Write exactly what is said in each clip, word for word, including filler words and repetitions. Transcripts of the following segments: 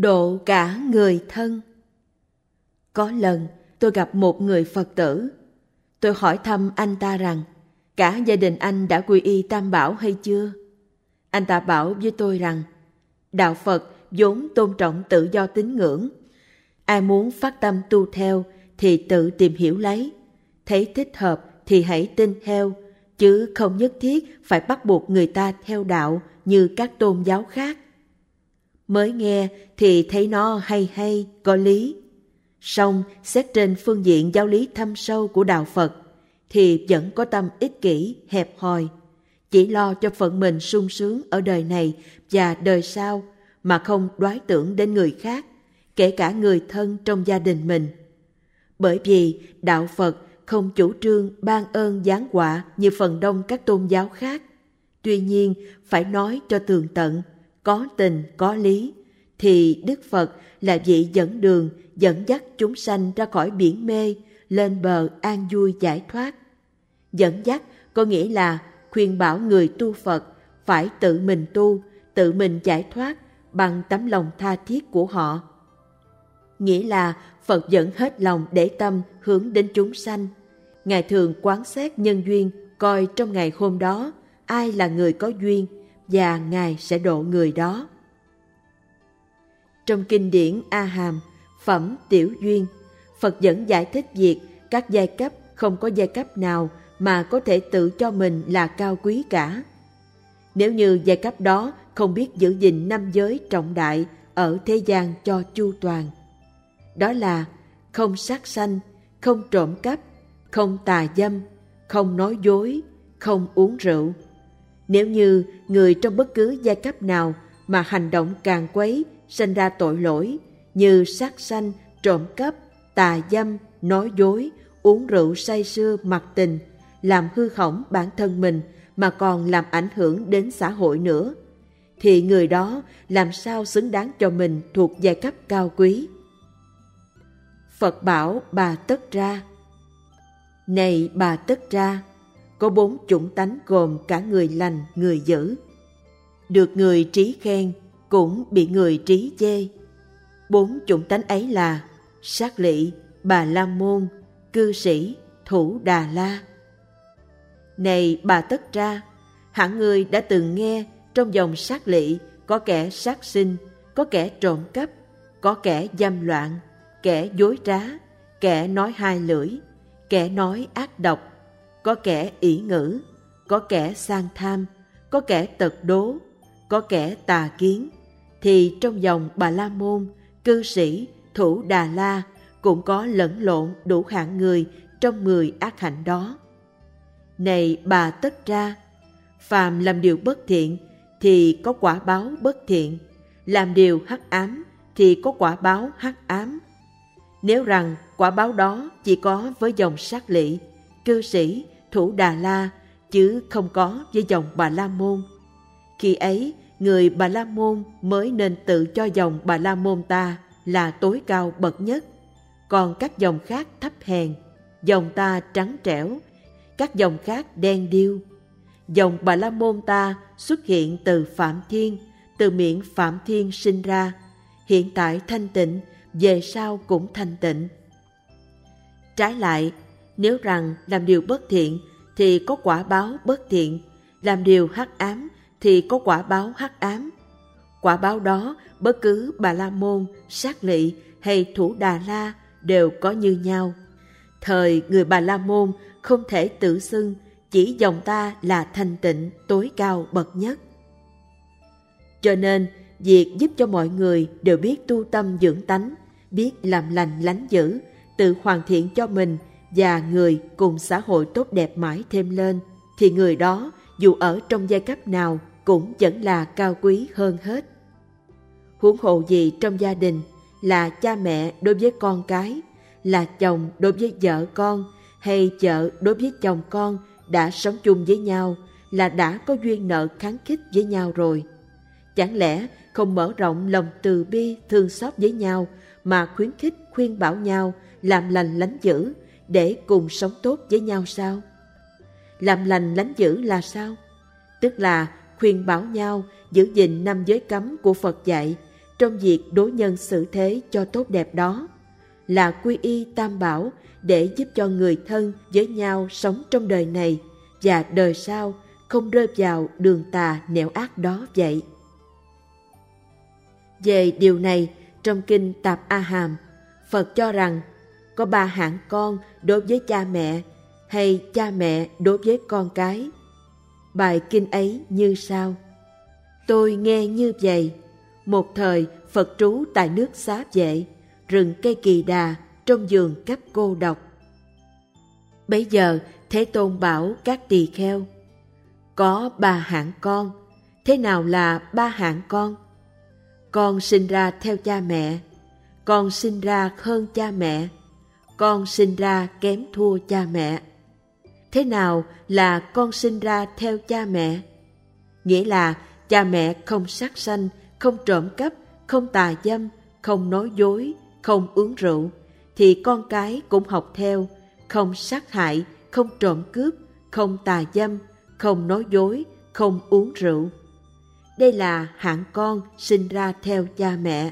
độ cả người thân. Có lần tôi gặp một người Phật tử. Tôi hỏi thăm anh ta rằng cả gia đình anh đã quy y Tam Bảo hay chưa? Anh ta bảo với tôi rằng đạo Phật vốn tôn trọng tự do tín ngưỡng. Ai muốn phát tâm tu theo thì tự tìm hiểu lấy. Thấy thích hợp thì hãy tin theo, chứ không nhất thiết phải bắt buộc người ta theo đạo như các tôn giáo khác. Mới nghe thì thấy nó hay hay, có lý. Song xét trên phương diện giáo lý thâm sâu của đạo Phật thì vẫn có tâm ích kỷ, hẹp hòi, chỉ lo cho phận mình sung sướng ở đời này và đời sau mà không đoái tưởng đến người khác, kể cả người thân trong gia đình mình. Bởi vì đạo Phật không chủ trương ban ơn giáng họa như phần đông các tôn giáo khác. Tuy nhiên, phải nói cho tường tận, có tình, có lý, thì Đức Phật là vị dẫn đường, dẫn dắt chúng sanh ra khỏi biển mê, lên bờ an vui giải thoát. Dẫn dắt có nghĩa là khuyên bảo người tu Phật phải tự mình tu, tự mình giải thoát bằng tấm lòng tha thiết của họ. Nghĩa là Phật dẫn hết lòng để tâm hướng đến chúng sanh. Ngài thường quán xét nhân duyên, coi trong ngày hôm đó ai là người có duyên và Ngài sẽ độ người đó. Trong kinh điển A Hàm, phẩm Tiểu Duyên, Phật dẫn giải thích việc các giai cấp không có giai cấp nào mà có thể tự cho mình là cao quý cả. Nếu như giai cấp đó không biết giữ gìn năm giới trọng đại ở thế gian cho chu toàn. Đó là không sát sanh, không trộm cắp, không tà dâm, không nói dối, không uống rượu. Nếu như người trong bất cứ giai cấp nào mà hành động càn quấy, sinh ra tội lỗi như sát sanh, trộm cắp, tà dâm, nói dối, uống rượu say sưa mặc tình, làm hư hỏng bản thân mình mà còn làm ảnh hưởng đến xã hội nữa, thì người đó làm sao xứng đáng cho mình thuộc giai cấp cao quý. Phật bảo Bà Tất Ra: Này Bà Tất Ra, có bốn chủng tánh gồm cả người lành, người dữ. Được người trí khen, cũng bị người trí chê. Bốn chủng tánh ấy là Sát Lị, Bà La Môn, Cư Sĩ, Thủ Đà La. Này Bà Tất Ra, hẳn ngươi đã từng nghe trong dòng sát lị có kẻ sát sinh, có kẻ trộm cắp, có kẻ dâm loạn, kẻ dối trá, kẻ nói hai lưỡi, kẻ nói ác độc, có kẻ ỷ ngữ, có kẻ sang tham, có kẻ tật đố, có kẻ tà kiến. Thì trong dòng Bà La Môn, Cư Sĩ, Thủ Đà La cũng có lẫn lộn đủ hạng người trong mười ác hạnh đó. Này Bà Tất Ra, phàm làm điều bất thiện thì có quả báo bất thiện, làm điều hắc ám thì có quả báo hắc ám. Nếu rằng quả báo đó chỉ có với dòng Sát Lị, Cư Sĩ, Thủ Đà La, chứ không có với dòng Bà La Môn, khi ấy người Bà La Môn mới nên tự cho dòng Bà La Môn ta là tối cao bậc nhất, còn các dòng khác thấp hèn, dòng ta trắng trẻo, các dòng khác đen điêu. Dòng Bà La Môn ta xuất hiện từ Phạm Thiên, từ miệng Phạm Thiên sinh ra, hiện tại thanh tịnh, về sau cũng thanh tịnh. Trái lại, nếu rằng làm điều bất thiện thì có quả báo bất thiện, làm điều hắc ám thì có quả báo hắc ám. Quả báo đó bất cứ Bà La Môn, Sát Lị hay Thủ Đà La đều có như nhau. Thời người Bà La Môn không thể tự xưng chỉ dòng ta là thanh tịnh tối cao bậc nhất. Cho nên việc giúp cho mọi người đều biết tu tâm dưỡng tánh, biết làm lành lánh dữ, tự hoàn thiện cho mình và người cùng xã hội tốt đẹp mãi thêm lên, thì người đó dù ở trong giai cấp nào cũng vẫn là cao quý hơn hết. Huống hộ gì trong gia đình, là cha mẹ đối với con cái, là chồng đối với vợ con, hay vợ đối với chồng con đã sống chung với nhau, là đã có duyên nợ kháng khích với nhau rồi. Chẳng lẽ không mở rộng lòng từ bi thương xót với nhau mà khuyến khích khuyên bảo nhau làm lành lánh dữ để cùng sống tốt với nhau sao? Làm lành lánh dữ là sao? Tức là khuyên bảo nhau giữ gìn năm giới cấm của Phật dạy trong việc đối nhân xử thế cho tốt đẹp đó, là quy y tam bảo để giúp cho người thân với nhau sống trong đời này và đời sau không rơi vào đường tà nẻo ác đó vậy. Về điều này, trong kinh Tạp A Hàm, Phật cho rằng có ba hạng con đối với cha mẹ hay cha mẹ đối với con cái. Bài kinh ấy như sau: Tôi nghe như vậy, một thời Phật trú tại nước Xá Vệ, rừng cây kỳ đà, trong vườn cấp cô độc. Bấy giờ Thế Tôn bảo các tỳ kheo: Có ba hạng con. Thế nào là ba hạng con? Con sinh ra theo cha mẹ, con sinh ra hơn cha mẹ, con sinh ra kém thua cha mẹ. Thế nào là con sinh ra theo cha mẹ? Nghĩa là cha mẹ không sát sanh, không trộm cắp, không tà dâm, không nói dối, không uống rượu, thì con cái cũng học theo, không sát hại, không trộm cướp, không tà dâm, không nói dối, không uống rượu. Đây là hạng con sinh ra theo cha mẹ.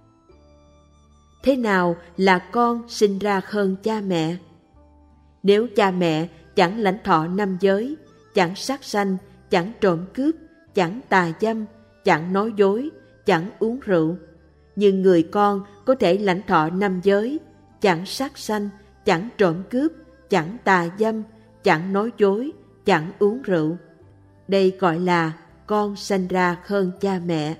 Thế nào là con sinh ra hơn cha mẹ? Nếu cha mẹ chẳng lãnh thọ năm giới, chẳng sát sanh, chẳng trộm cướp, chẳng tà dâm, chẳng nói dối, chẳng uống rượu, nhưng người con có thể lãnh thọ năm giới, chẳng sát sanh, chẳng trộm cướp, chẳng tà dâm, chẳng nói dối, chẳng uống rượu. Đây gọi là con sanh ra hơn cha mẹ.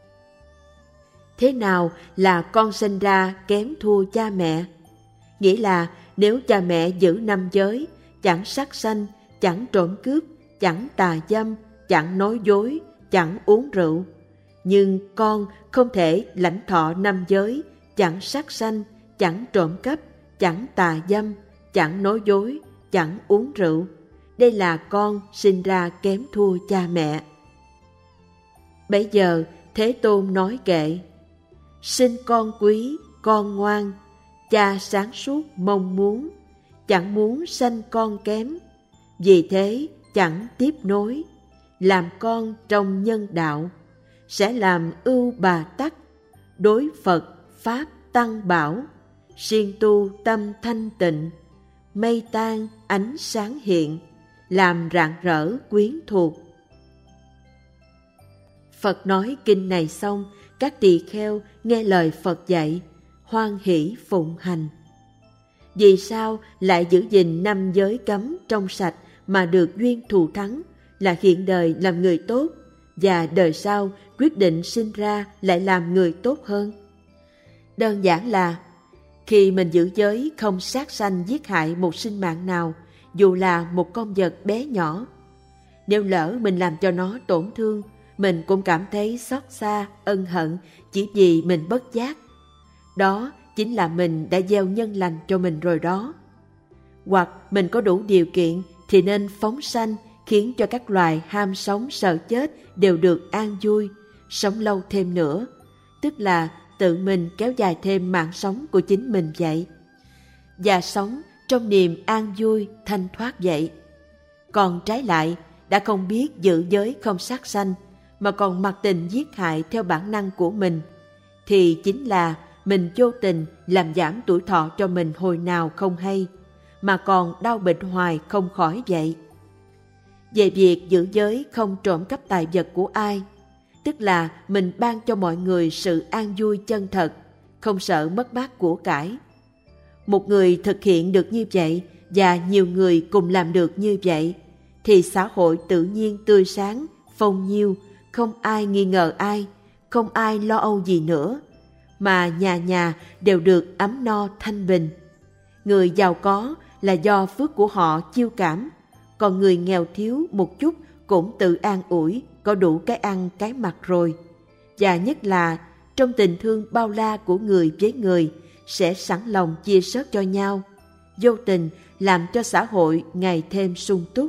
Thế nào là con sanh ra kém thua cha mẹ? Nghĩa là nếu cha mẹ giữ năm giới, chẳng sát sanh, chẳng trộm cướp, chẳng tà dâm, chẳng nói dối, chẳng uống rượu, nhưng con không thể lãnh thọ năm giới, chẳng sát sanh, chẳng trộm cắp, chẳng tà dâm, chẳng nói dối, chẳng uống rượu. Đây là con sinh ra kém thua cha mẹ. Bấy giờ Thế Tôn nói kệ: Sinh con quý, con ngoan, cha sáng suốt mong muốn, chẳng muốn sanh con kém, vì thế chẳng tiếp nối, làm con trong nhân đạo, sẽ làm ưu bà tắc, đối Phật Pháp Tăng Bảo, siêng tu tâm thanh tịnh, mây tan ánh sáng hiện, làm rạng rỡ quyến thuộc. Phật nói kinh này xong, các tỳ kheo nghe lời Phật dạy, hoan hỷ phụng hành. Vì sao lại giữ gìn năm giới cấm trong sạch mà được duyên thù thắng, là hiện đời làm người tốt, và đời sau quyết định sinh ra lại làm người tốt hơn? Đơn giản là khi mình giữ giới không sát sanh giết hại một sinh mạng nào, dù là một con vật bé nhỏ, nếu lỡ mình làm cho nó tổn thương, mình cũng cảm thấy xót xa, ân hận chỉ vì mình bất giác. Đó chính là mình đã gieo nhân lành cho mình rồi đó. Hoặc mình có đủ điều kiện thì nên phóng sanh, khiến cho các loài ham sống sợ chết đều được an vui, sống lâu thêm nữa, tức là tự mình kéo dài thêm mạng sống của chính mình vậy, và sống trong niềm an vui thanh thoát vậy. Còn trái lại, đã không biết giữ giới không sát sanh, mà còn mặc tình giết hại theo bản năng của mình, thì chính là mình vô tình làm giảm tuổi thọ cho mình hồi nào không hay, mà còn đau bệnh hoài không khỏi vậy. Về việc giữ giới không trộm cắp tài vật của ai, tức là mình ban cho mọi người sự an vui chân thật, không sợ mất mát của cải. Một người thực hiện được như vậy và nhiều người cùng làm được như vậy, thì xã hội tự nhiên tươi sáng, phong nhiêu, không ai nghi ngờ ai, không ai lo âu gì nữa, mà nhà nhà đều được ấm no thanh bình. Người giàu có là do phước của họ chiêu cảm, còn người nghèo thiếu một chút cũng tự an ủi, có đủ cái ăn cái mặc rồi. Và nhất là trong tình thương bao la của người với người, sẽ sẵn lòng chia sớt cho nhau, vô tình làm cho xã hội ngày thêm sung túc.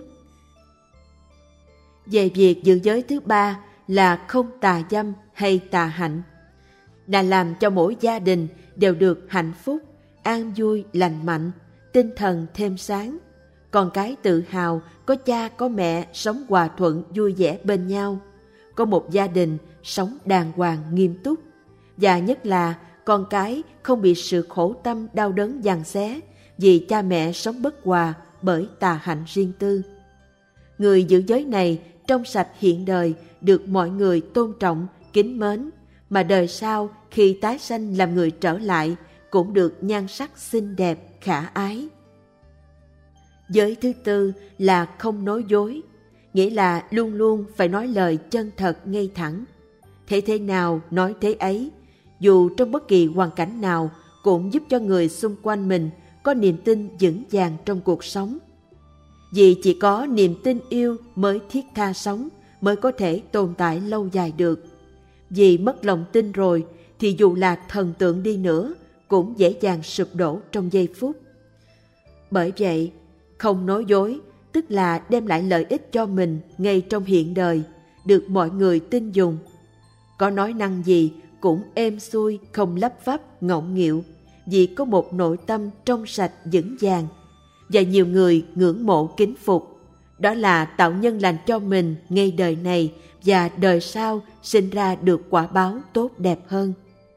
Về việc giữ giới thứ ba là không tà dâm hay tà hạnh, đã làm cho mỗi gia đình đều được hạnh phúc, an vui, lành mạnh, tinh thần thêm sáng, con cái tự hào có cha có mẹ sống hòa thuận vui vẻ bên nhau, có một gia đình sống đàng hoàng nghiêm túc, và nhất là con cái không bị sự khổ tâm đau đớn giằng xé vì cha mẹ sống bất hòa bởi tà hạnh riêng tư. Người giữ giới này trong sạch hiện đời được mọi người tôn trọng, kính mến, mà đời sau khi tái sanh làm người trở lại cũng được nhan sắc xinh đẹp, khả ái. Giới thứ tư là không nói dối, nghĩa là luôn luôn phải nói lời chân thật ngay thẳng. Thế thế nào nói thế ấy, dù trong bất kỳ hoàn cảnh nào cũng giúp cho người xung quanh mình có niềm tin vững vàng trong cuộc sống. Vì chỉ có niềm tin yêu mới thiết tha sống, mới có thể tồn tại lâu dài được. Vì mất lòng tin rồi thì dù là thần tượng đi nữa cũng dễ dàng sụp đổ trong giây phút. Bởi vậy, không nói dối tức là đem lại lợi ích cho mình ngay trong hiện đời, được mọi người tin dùng. Có nói năng gì cũng êm xuôi, không lắp vắp, ngọng nghịu, vì có một nội tâm trong sạch vững vàng và nhiều người ngưỡng mộ kính phục. Đó là tạo nhân lành cho mình ngay đời này và đời sau sinh ra được quả báo tốt đẹp hơn.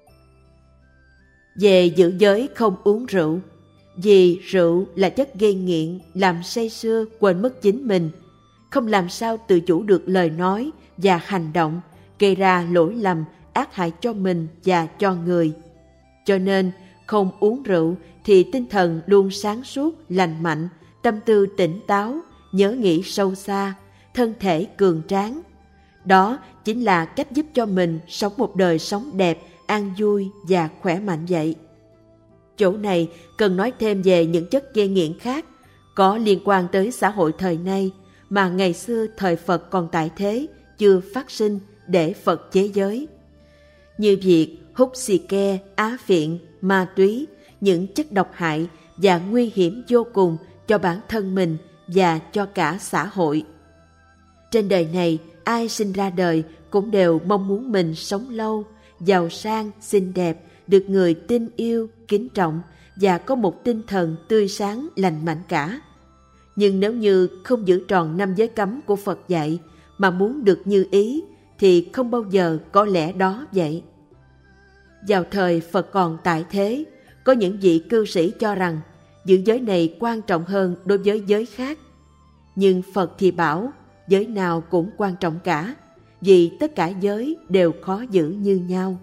Về giữ giới không uống rượu, vì rượu là chất gây nghiện, làm say sưa quên mất chính mình, không làm sao tự chủ được lời nói và hành động, gây ra lỗi lầm ác hại cho mình và cho người. Cho nên không uống rượu thì tinh thần luôn sáng suốt, lành mạnh, tâm tư tỉnh táo, nhớ nghĩ sâu xa, thân thể cường tráng. Đó chính là cách giúp cho mình sống một đời sống đẹp, an vui và khỏe mạnh vậy. Chỗ này cần nói thêm về những chất gây nghiện khác có liên quan tới xã hội thời nay mà ngày xưa thời Phật còn tại thế chưa phát sinh để Phật chế giới. Như việc hút xì ke, á phiện, ma túy, những chất độc hại và nguy hiểm vô cùng cho bản thân mình và cho cả xã hội. Trên đời này, ai sinh ra đời cũng đều mong muốn mình sống lâu, giàu sang, xinh đẹp, được người tin yêu, kính trọng và có một tinh thần tươi sáng, lành mạnh cả. Nhưng nếu như không giữ tròn năm giới cấm của Phật dạy mà muốn được như ý thì không bao giờ có lẽ đó vậy. Vào thời Phật còn tại thế, có những vị cư sĩ cho rằng giữ giới này quan trọng hơn đối với giới khác. Nhưng Phật thì bảo giới nào cũng quan trọng cả, vì tất cả giới đều khó giữ như nhau.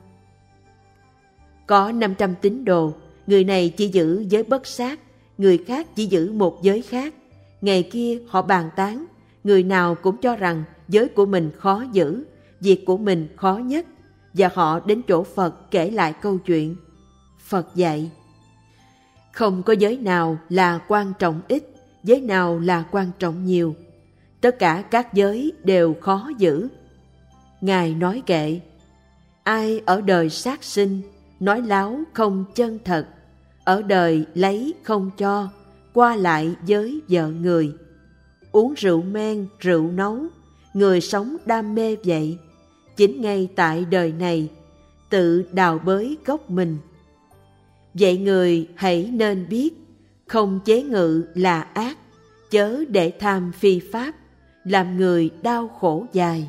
Có năm trăm tín đồ, người này chỉ giữ giới bất sát, người khác chỉ giữ một giới khác. Ngày kia họ bàn tán, người nào cũng cho rằng giới của mình khó giữ, việc của mình khó nhất, và họ đến chỗ Phật kể lại câu chuyện. Phật dạy, không có giới nào là quan trọng ít, giới nào là quan trọng nhiều. Tất cả các giới đều khó giữ. Ngài nói kệ, ai ở đời sát sinh, nói láo không chân thật, ở đời lấy không cho, qua lại với vợ người. Uống rượu men, rượu nấu, người sống đam mê vậy. Chính ngay tại đời này, tự đào bới gốc mình. Vậy người hãy nên biết, không chế ngự là ác, chớ để tham phi pháp, làm người đau khổ dài.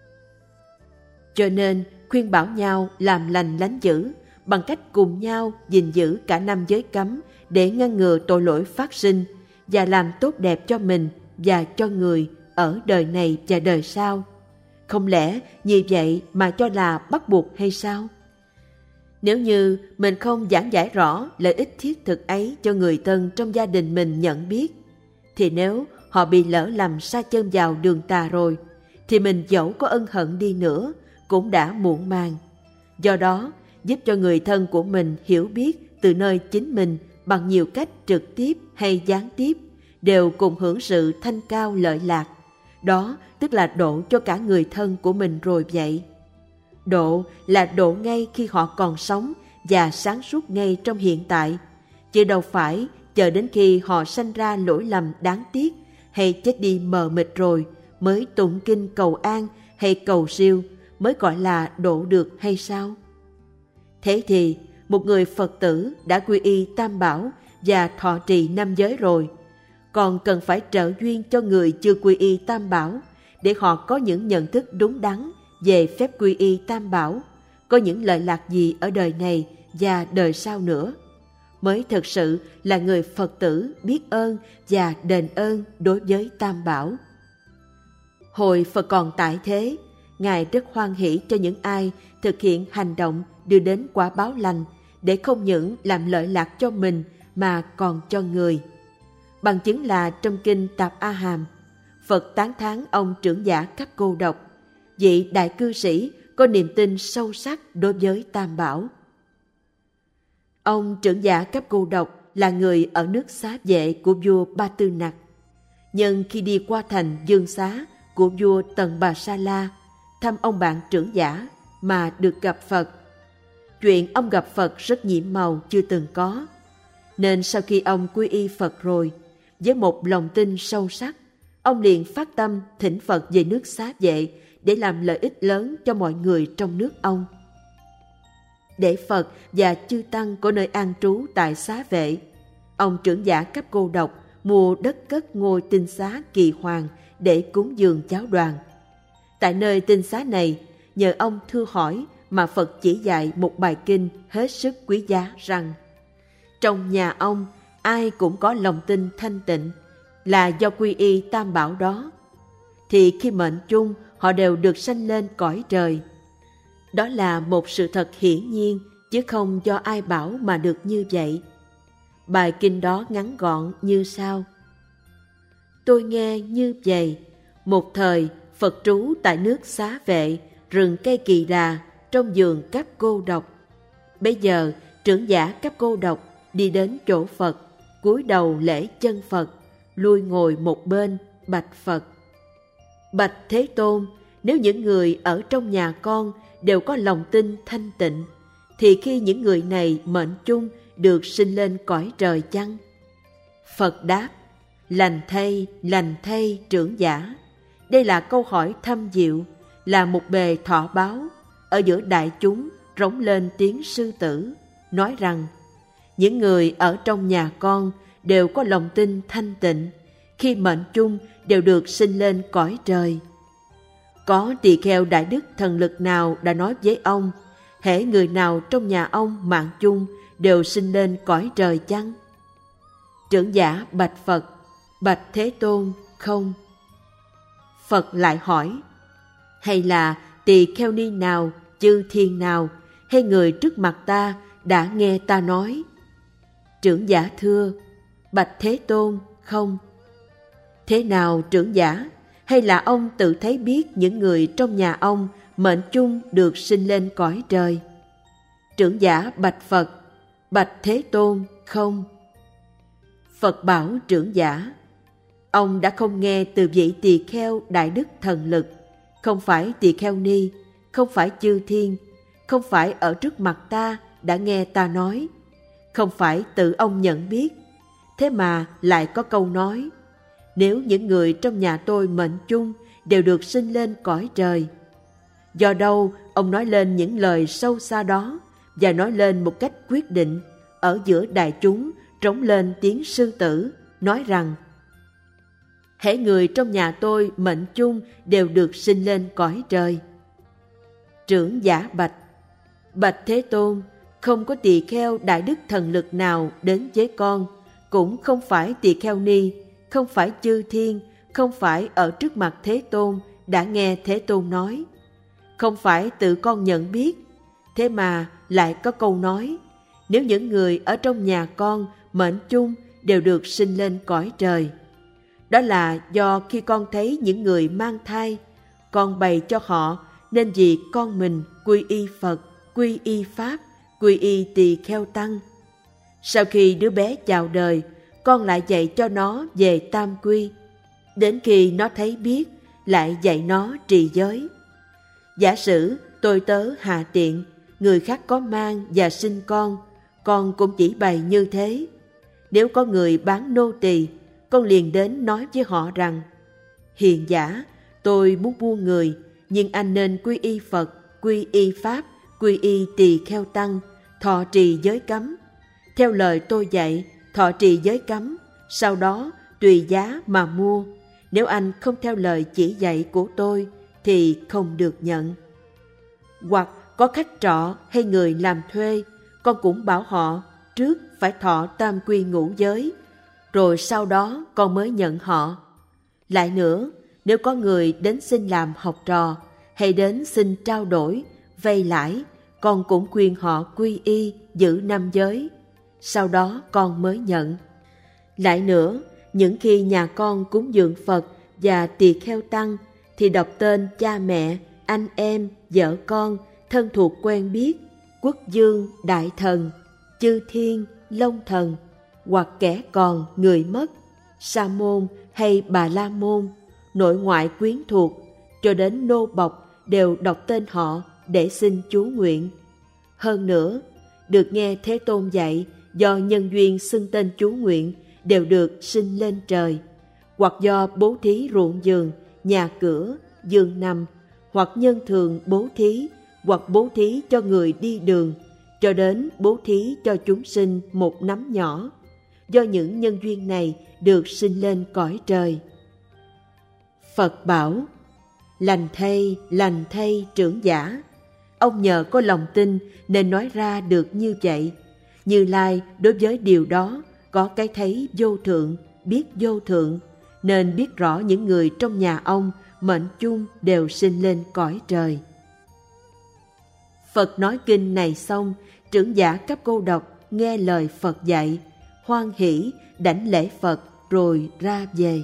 Cho nên khuyên bảo nhau làm lành lánh dữ, bằng cách cùng nhau gìn giữ cả năm giới cấm để ngăn ngừa tội lỗi phát sinh và làm tốt đẹp cho mình và cho người ở đời này và đời sau. Không lẽ như vậy mà cho là bắt buộc hay sao? Nếu như mình không giảng giải rõ lợi ích thiết thực ấy cho người thân trong gia đình mình nhận biết, thì nếu họ bị lỡ lầm sa chân vào đường tà rồi, thì mình dẫu có ân hận đi nữa cũng đã muộn màng. Do đó, giúp cho người thân của mình hiểu biết từ nơi chính mình bằng nhiều cách trực tiếp hay gián tiếp, đều cùng hưởng sự thanh cao lợi lạc. Đó tức là độ cho cả người thân của mình rồi vậy. Độ là độ ngay khi họ còn sống và sáng suốt ngay trong hiện tại, chứ đâu phải chờ đến khi họ sanh ra lỗi lầm đáng tiếc hay chết đi mờ mịt rồi mới tụng kinh cầu an hay cầu siêu mới gọi là độ được hay sao? Thế thì một người Phật tử đã quy y Tam Bảo và thọ trì năm giới rồi, còn cần phải trợ duyên cho người chưa quy y Tam Bảo để họ có những nhận thức đúng đắn về phép quy y Tam Bảo, có những lợi lạc gì ở đời này và đời sau nữa, mới thực sự là người Phật tử biết ơn và đền ơn đối với Tam Bảo. Hồi Phật còn tại thế, Ngài rất hoan hỷ cho những ai thực hiện hành động đưa đến quả báo lành, để không những làm lợi lạc cho mình mà còn cho người. Bằng chứng là trong kinh Tạp A Hàm, Phật tán thán ông trưởng giả Cấp Cô Độc, vị đại cư sĩ có niềm tin sâu sắc đối với Tam Bảo. Ông trưởng giả Cấp Cô Độc là người ở nước Xá Vệ của vua Ba Tư Nặc. Nhưng khi đi qua thành Dương Xá của vua Tần Bà Sa La, thăm ông bạn trưởng giả mà được gặp Phật. Chuyện ông gặp Phật rất nhiệm màu chưa từng có. Nên sau khi ông quy y Phật rồi, với một lòng tin sâu sắc, ông liền phát tâm thỉnh Phật về nước Xá Vệ để làm lợi ích lớn cho mọi người trong nước ông. Để Phật và chư tăng có nơi an trú tại Xá Vệ, ông trưởng giả Cấp Cô Độc mua đất cất ngôi tinh xá Kỳ Hoàng để cúng dường giáo đoàn. Tại nơi tinh xá này, nhờ ông thưa hỏi mà Phật chỉ dạy một bài kinh hết sức quý giá rằng: trong nhà ông ai cũng có lòng tin thanh tịnh, là do quy y Tam Bảo đó, thì khi mệnh chung họ đều được sanh lên cõi trời. Đó là một sự thật hiển nhiên, chứ không do ai bảo mà được như vậy. Bài kinh đó ngắn gọn như sau: tôi nghe như vậy, một thời Phật trú tại nước Xá Vệ, rừng cây Kỳ Đà, trong vườn Cấp Cô Độc. Bây giờ trưởng giả Cấp Cô Độc đi đến chỗ Phật, cúi đầu lễ chân Phật, lui ngồi một bên, bạch Phật: bạch Thế Tôn, nếu những người ở trong nhà con đều có lòng tin thanh tịnh, thì khi những người này mệnh chung được sinh lên cõi trời chăng? Phật đáp: lành thay, lành thay trưởng giả. Đây là câu hỏi thâm diệu, là một bề thọ báo. Ở giữa đại chúng rống lên tiếng sư tử, nói rằng những người ở trong nhà con đều có lòng tin thanh tịnh, khi mệnh chung đều được sinh lên cõi trời. Có tỳ kheo đại đức thần lực nào đã nói với ông, hễ người nào trong nhà ông mạng chung đều sinh lên cõi trời chăng? Trưởng giả bạch Phật: bạch Thế Tôn, không. Phật lại hỏi: hay là tỳ kheo ni nào, chư thiên nào, hay người trước mặt ta đã nghe ta nói? Trưởng giả thưa: bạch Thế Tôn, không. Thế nào trưởng giả? Hay là ông tự thấy biết những người trong nhà ông mệnh chung được sinh lên cõi trời? Trưởng giả bạch Phật: bạch Thế Tôn, không. Phật bảo trưởng giả: ông đã không nghe từ vị tỳ kheo đại đức thần lực, không phải tỳ kheo ni, không phải chư thiên, không phải ở trước mặt ta đã nghe ta nói, không phải tự ông nhận biết. Thế mà lại có câu nói: nếu những người trong nhà tôi mệnh chung đều được sinh lên cõi trời. Do đâu ông nói lên những lời sâu xa đó, và nói lên một cách quyết định, ở giữa đại chúng trống lên tiếng sư tử, nói rằng: hễ người trong nhà tôi mệnh chung đều được sinh lên cõi trời. Trưởng giả bạch: bạch Thế Tôn, không có tỳ kheo đại đức thần lực nào đến với con, cũng không phải tỳ kheo ni, không phải chư thiên, không phải ở trước mặt Thế Tôn đã nghe Thế Tôn nói, không phải tự con nhận biết. Thế mà lại có câu nói: nếu những người ở trong nhà con mệnh chung đều được sinh lên cõi trời. Đó là do khi con thấy những người mang thai, con bày cho họ nên vì con mình quy y Phật, quy y Pháp, quy y tỳ kheo tăng. Sau khi đứa bé chào đời, con lại dạy cho nó về tam quy. Đến khi nó thấy biết, lại dạy nó trì giới. Giả sử tôi tớ hạ tiện, người khác có mang và sinh con, con cũng chỉ bày như thế. Nếu có người bán nô tỳ, con liền đến nói với họ rằng: hiền giả, tôi muốn mua người, nhưng anh nên quy y Phật, quy y Pháp, quy y tỳ kheo tăng, thọ trì giới cấm. Theo lời tôi dạy, thọ trì giới cấm, sau đó tùy giá mà mua. Nếu anh không theo lời chỉ dạy của tôi thì không được nhận. Hoặc có khách trọ hay người làm thuê, con cũng bảo họ trước phải thọ tam quy ngũ giới, rồi sau đó con mới nhận họ. Lại nữa, nếu có người đến xin làm học trò hay đến xin trao đổi, vay lãi, con cũng khuyên họ quy y giữ năm giới, sau đó con mới nhận. Lại nữa, những khi nhà con cúng dường Phật và tỳ kheo tăng thì đọc tên cha mẹ, anh em, vợ con, thân thuộc quen biết, quốc dương, đại thần, chư thiên, long thần, hoặc kẻ còn, người mất, sa môn hay bà la môn, nội ngoại quyến thuộc, cho đến nô bộc đều đọc tên họ để xin chú nguyện. Hơn nữa, được nghe Thế Tôn dạy, do nhân duyên xưng tên chú nguyện đều được sinh lên trời, hoặc do bố thí ruộng vườn, nhà cửa, giường nằm, hoặc nhân thường bố thí, hoặc bố thí cho người đi đường, cho đến bố thí cho chúng sinh một nắm nhỏ, do những nhân duyên này được sinh lên cõi trời. Phật bảo: lành thay, lành thay trưởng giả. Ông nhờ có lòng tin nên nói ra được như vậy. Như Lai đối với điều đó có cái thấy vô thượng, biết vô thượng, nên biết rõ những người trong nhà ông mệnh chung đều sinh lên cõi trời. Phật nói kinh này xong, trưởng giả cấp cô độc nghe lời Phật dạy, hoan hỷ đảnh lễ Phật rồi ra về.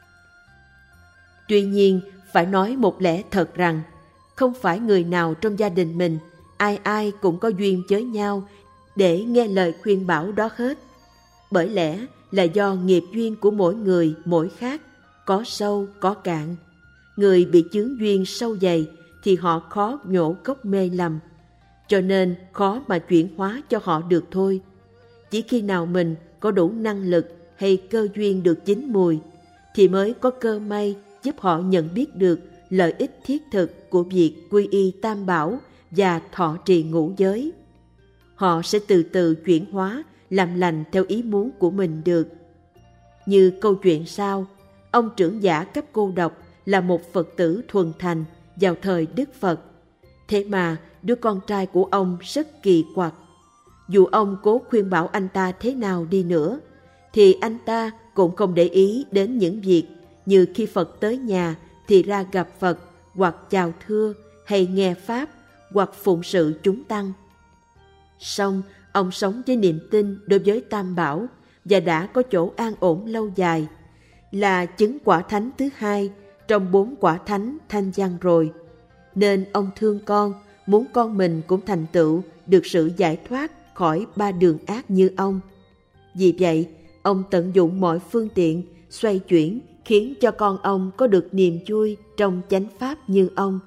Tuy nhiên, phải nói một lẽ thật rằng, không phải người nào trong gia đình mình, ai ai cũng có duyên với nhau để nghe lời khuyên bảo đó hết. Bởi lẽ là do nghiệp duyên của mỗi người mỗi khác, có sâu có cạn. Người bị chướng duyên sâu dày thì họ khó nhổ gốc mê lầm, cho nên khó mà chuyển hóa cho họ được thôi. Chỉ khi nào mình có đủ năng lực hay cơ duyên được chín mùi thì mới có cơ may giúp họ nhận biết được lợi ích thiết thực của việc quy y tam bảo và thọ trì ngũ giới. Họ sẽ từ từ chuyển hóa, làm lành theo ý muốn của mình được. Như câu chuyện sau, ông trưởng giả cấp cô độc là một Phật tử thuần thành vào thời Đức Phật. Thế mà đứa con trai của ông rất kỳ quặc. Dù ông cố khuyên bảo anh ta thế nào đi nữa, thì anh ta cũng không để ý đến những việc như khi Phật tới nhà thì ra gặp Phật, hoặc chào thưa, hay nghe Pháp, hoặc phụng sự chúng tăng. Song ông sống với niềm tin đối với Tam Bảo và đã có chỗ an ổn lâu dài, là chứng quả thánh thứ hai trong bốn quả thánh thanh văn rồi. Nên ông thương con, muốn con mình cũng thành tựu được sự giải thoát khỏi ba đường ác như ông. Vì vậy, ông tận dụng mọi phương tiện xoay chuyển khiến cho con ông có được niềm vui trong chánh pháp như ông.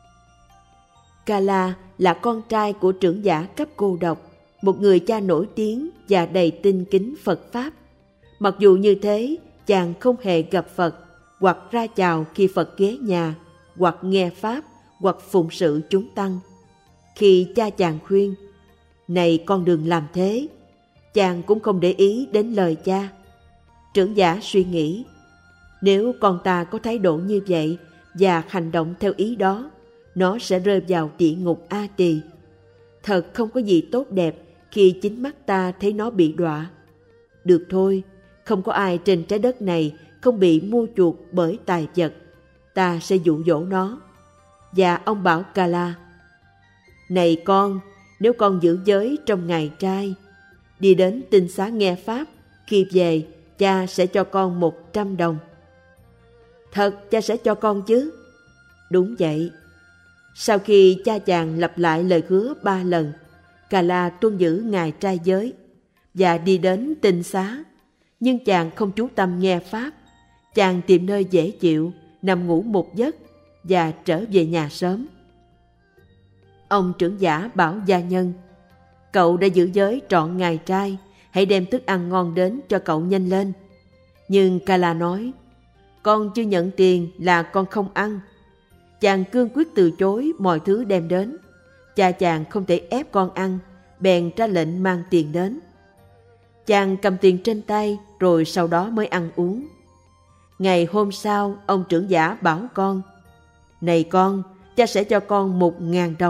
Kala là con trai của trưởng giả cấp cô độc, một người cha nổi tiếng và đầy tin kính Phật Pháp. Mặc dù như thế, chàng không hề gặp Phật, hoặc ra chào khi Phật ghé nhà, hoặc nghe Pháp, hoặc phụng sự chúng tăng. Khi cha chàng khuyên, này con đừng làm thế, chàng cũng không để ý đến lời cha. Trưởng giả suy nghĩ, nếu con ta có thái độ như vậy và hành động theo ý đó, nó sẽ rơi vào địa ngục A Tỳ. Thật không có gì tốt đẹp khi chính mắt ta thấy nó bị đọa. Được thôi, không có ai trên trái đất này không bị mua chuộc bởi tài vật. Ta sẽ dụ dỗ nó. Và ông bảo Kala, này con, nếu con giữ giới trong ngày trai, đi đến tinh xá nghe Pháp, khi về, cha sẽ cho con một trăm đồng. Thật cha sẽ cho con chứ? Đúng vậy. Sau khi cha chàng lặp lại lời hứa ba lần, Kala tuân giữ ngày trai giới và đi đến tinh xá. Nhưng chàng không chú tâm nghe Pháp. Chàng tìm nơi dễ chịu, nằm ngủ một giấc và trở về nhà sớm. Ông trưởng giả bảo gia nhân, cậu đã giữ giới trọn ngày trai, hãy đem thức ăn ngon đến cho cậu nhanh lên. Nhưng Kala nói, con chưa nhận tiền là con không ăn. Chàng cương quyết từ chối mọi thứ đem đến. Cha chàng không thể ép con ăn, bèn ra lệnh mang tiền đến. Chàng cầm tiền trên tay rồi sau đó mới ăn uống. Ngày hôm sau, ông trưởng giả bảo con, này con, cha sẽ cho con một ngàn đồng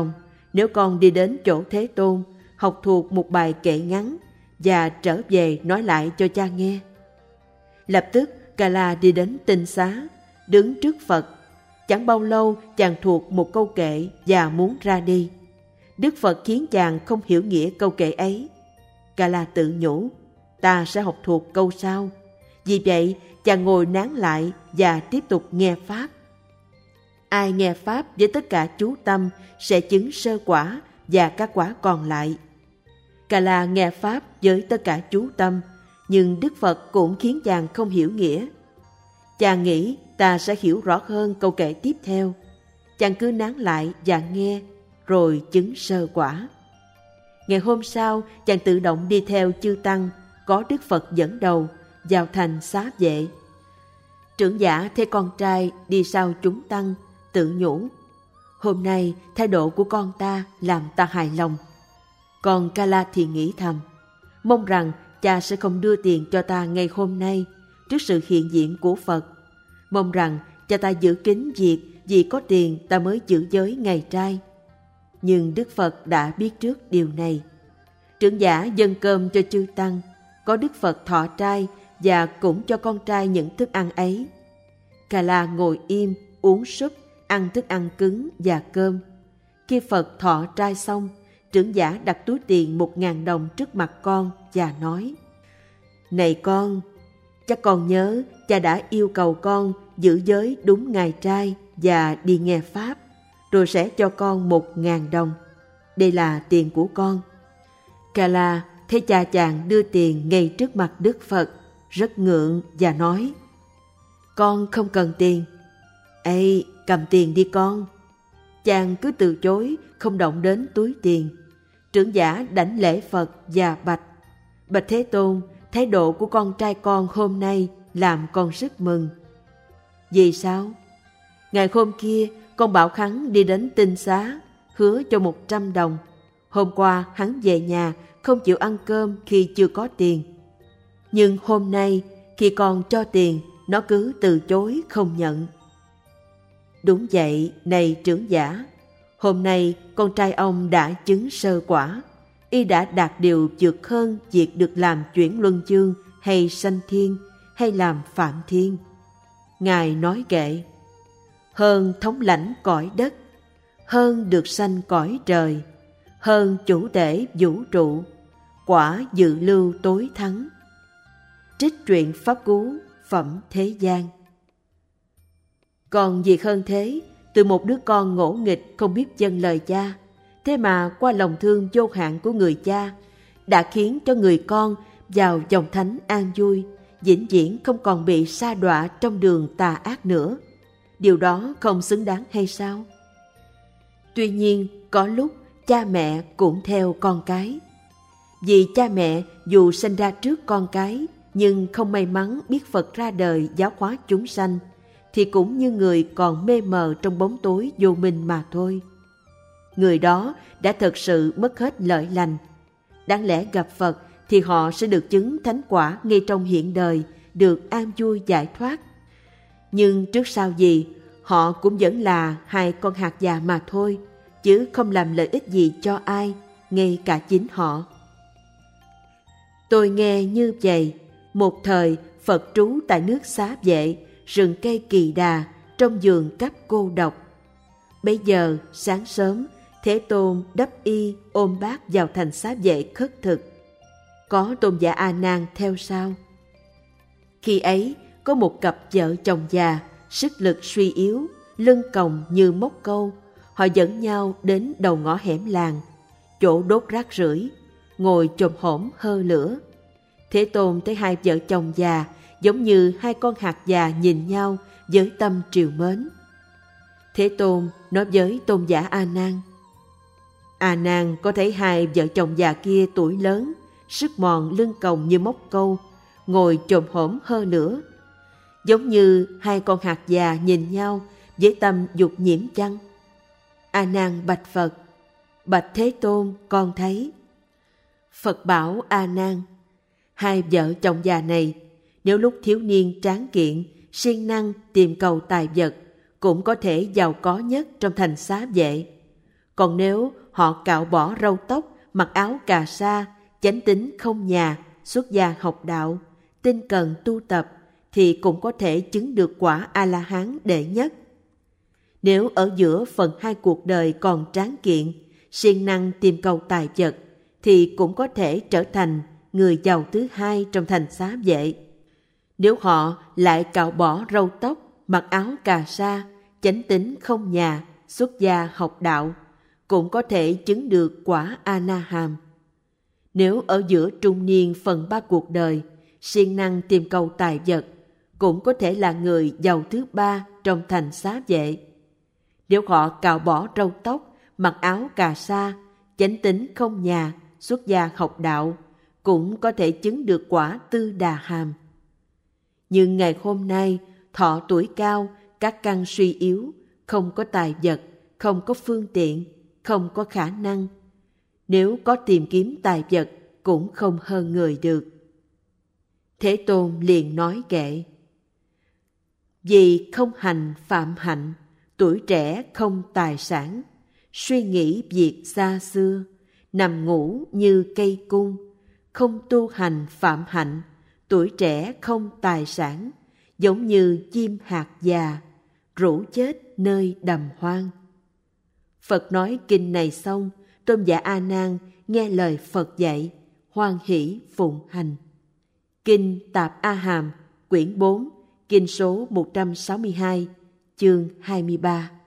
nếu con đi đến chỗ Thế Tôn, học thuộc một bài kệ ngắn và trở về nói lại cho cha nghe. Lập tức Kala đi đến tinh xá, đứng trước Phật. Chẳng bao lâu chàng thuộc một câu kệ và muốn ra đi. Đức Phật khiến chàng không hiểu nghĩa câu kệ ấy. Kala tự nhủ, ta sẽ học thuộc câu sau. Vì vậy chàng ngồi nán lại và tiếp tục nghe Pháp. Ai nghe Pháp với tất cả chú tâm sẽ chứng sơ quả và các quả còn lại. Kala nghe Pháp với tất cả chú tâm, nhưng Đức Phật cũng khiến chàng không hiểu nghĩa. Chàng nghĩ ta sẽ hiểu rõ hơn câu kệ tiếp theo. Chàng cứ nán lại và nghe, rồi chứng sơ quả. Ngày hôm sau, chàng tự động đi theo chư tăng, có Đức Phật dẫn đầu, vào thành Xá Vệ. Trưởng giả thấy con trai đi sau chúng tăng, tự nhủ, hôm nay thái độ của con ta làm ta hài lòng. Còn Kala thì nghĩ thầm, mong rằng cha sẽ không đưa tiền cho ta ngay hôm nay trước sự hiện diện của Phật. Mong rằng cha ta giữ kín việc vì có tiền ta mới giữ giới ngày trai. Nhưng Đức Phật đã biết trước điều này. Trưởng giả dâng cơm cho chư tăng, có Đức Phật thọ trai và cũng cho con trai những thức ăn ấy. Kala ngồi im, uống súp, ăn thức ăn cứng và cơm. Khi Phật thọ trai xong, trưởng giả đặt túi tiền một ngàn đồng trước mặt con và nói, này con, chắc con nhớ cha đã yêu cầu con giữ giới đúng ngày trai và đi nghe Pháp, rồi sẽ cho con một ngàn đồng. Đây là tiền của con. Kala thấy cha chàng đưa tiền ngay trước mặt Đức Phật, rất ngượng và nói, con không cần tiền. Ê, cầm tiền đi con. Chàng cứ từ chối, không động đến túi tiền. Trưởng giả đảnh lễ Phật và bạch, bạch Thế Tôn, thái độ của con trai con hôm nay làm con rất mừng. Vì sao? Ngày hôm kia, con bảo hắn đi đến tinh xá, hứa cho một trăm đồng. Hôm qua hắn về nhà, không chịu ăn cơm khi chưa có tiền. Nhưng hôm nay, khi con cho tiền, nó cứ từ chối không nhận. Đúng vậy, này trưởng giả, hôm nay con trai ông đã chứng sơ quả. Y đã đạt điều vượt hơn việc được làm chuyển luân chương hay sanh thiên hay làm phạm thiên. Ngài nói kệ, hơn thống lãnh cõi đất, hơn được sanh cõi trời, hơn chủ tể vũ trụ, quả dự lưu tối thắng. Trích truyện Pháp Cú, phẩm thế gian. Còn việc hơn thế, từ một đứa con ngỗ nghịch không biết vâng lời cha, thế mà qua lòng thương vô hạn của người cha đã khiến cho người con vào dòng thánh an vui, vĩnh viễn không còn bị sa đọa trong đường tà ác nữa. Điều đó không xứng đáng hay sao? Tuy nhiên, có lúc cha mẹ cũng theo con cái. Vì cha mẹ dù sinh ra trước con cái, nhưng không may mắn biết Phật ra đời giáo hóa chúng sanh, thì cũng như người còn mê mờ trong bóng tối vô minh mà thôi. Người đó đã thật sự mất hết lợi lành. Đáng lẽ gặp Phật thì họ sẽ được chứng thánh quả ngay trong hiện đời, được an vui giải thoát. Nhưng trước sau gì, họ cũng vẫn là hai con hạt già mà thôi, chứ không làm lợi ích gì cho ai, ngay cả chính họ. Tôi nghe như vậy, một thời Phật trú tại nước Xá Vệ, rừng cây Kỳ Đà, trong vườn cấp cô độc. Bấy giờ sáng sớm, Thế Tôn đắp y ôm bát vào thành Xá Vệ khất thực. Có tôn giả A Nan theo sau. Khi ấy có một cặp vợ chồng già, sức lực suy yếu, lưng còng như móc câu. Họ dẫn nhau đến đầu ngõ hẻm làng, chỗ đốt rác rưởi, ngồi chồm hổm hơ lửa. Thế Tôn thấy hai vợ chồng già giống như hai con hạt già nhìn nhau với tâm trìu mến. Thế Tôn nói với tôn giả A Nan: A Nan có thấy hai vợ chồng già kia tuổi lớn, sức mòn lưng còng như móc câu, ngồi chồm hổm hơ lửa, giống như hai con hạt già nhìn nhau với tâm dục nhiễm chăng? A Nan bạch Phật: Bạch Thế Tôn, con thấy. Phật bảo A Nan: hai vợ chồng già này, nếu lúc thiếu niên tráng kiện, siêng năng tìm cầu tài vật, cũng có thể giàu có nhất trong thành Xá Vệ. Còn nếu họ cạo bỏ râu tóc, mặc áo cà sa, chánh tín không nhà, xuất gia học đạo, tinh cần tu tập, thì cũng có thể chứng được quả A-la-hán đệ nhất. Nếu ở giữa phần hai cuộc đời còn tráng kiện, siêng năng tìm cầu tài vật, thì cũng có thể trở thành người giàu thứ hai trong thành xá vệ. Nếu họ lại cạo bỏ râu tóc, mặc áo cà sa, chánh tín không nhà, xuất gia học đạo, cũng có thể chứng được quả A-na-hàm. Nếu ở giữa trung niên phần ba cuộc đời, siêng năng tìm cầu tài vật, cũng có thể là người giàu thứ ba trong thành xá vệ. Nếu họ cạo bỏ râu tóc, mặc áo cà sa, chánh tín không nhà, xuất gia học đạo, cũng có thể chứng được quả tư đà hàm. Nhưng ngày hôm nay, thọ tuổi cao, các căn suy yếu, không có tài vật, không có phương tiện, không có khả năng. Nếu có tìm kiếm tài vật, cũng không hơn người được. Thế Tôn liền nói kệ: vì không hành phạm hạnh, tuổi trẻ không tài sản, suy nghĩ việc xa xưa, nằm ngủ như cây cung, không tu hành phạm hạnh, tuổi trẻ không tài sản, giống như chim hạt già, rũ chết nơi đầm hoang. Phật nói kinh này xong, Tôn giả A Nan nghe lời Phật dạy, hoan hỷ phụng hành. Kinh Tạp A Hàm, quyển bốn, kinh số một trăm sáu mươi hai, chương hai mươi ba.